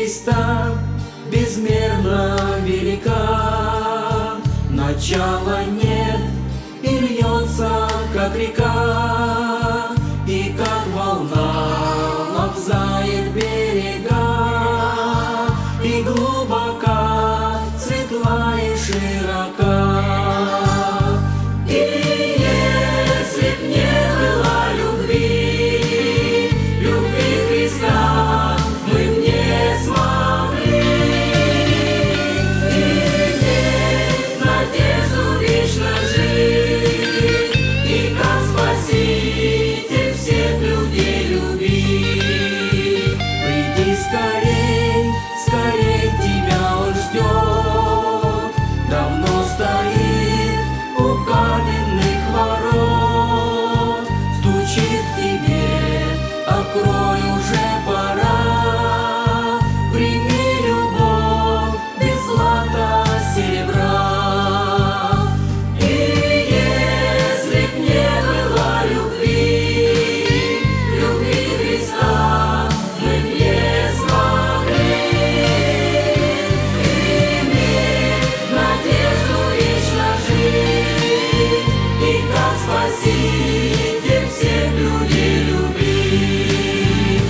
Христа безмерно велика, начала нет и льется, как река, и как волна лобзает берега, и глубока, светла и широка. И если б не было любви, любви Христа, мы б не смогли иметь надежду вечно жить, и как Спаситель всех людей любить. Приди скорей, скорей, тебя Он ждет, давно стоит у каменных ворот, стучит к тебе, открой, уже пора. Прими любовь без злата, серебра. И если б не было любви, любви Христа, мы б не смогли иметь надежду вечно жить, и как Спаситель всех людей любить.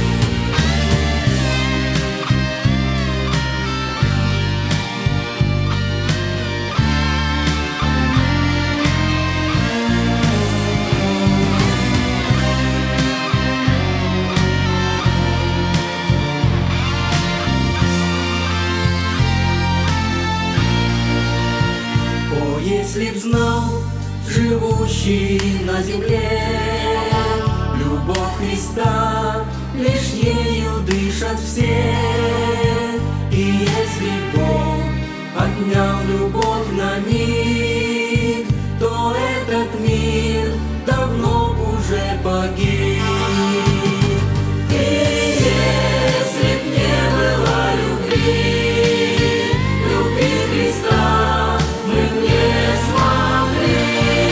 О, если б знал живущий на земле любовь Христа, лишь ею дышат все. И если Бог отнял любовь на миг, то этот мир давно уже погиб. И если б не было любви, любви Христа, мы б не смогли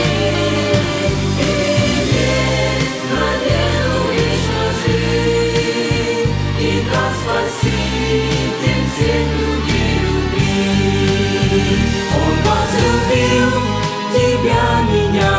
иметь надежду вечно жить, и как Спаситель всех людей любить. Он возлюбил тебя, меня,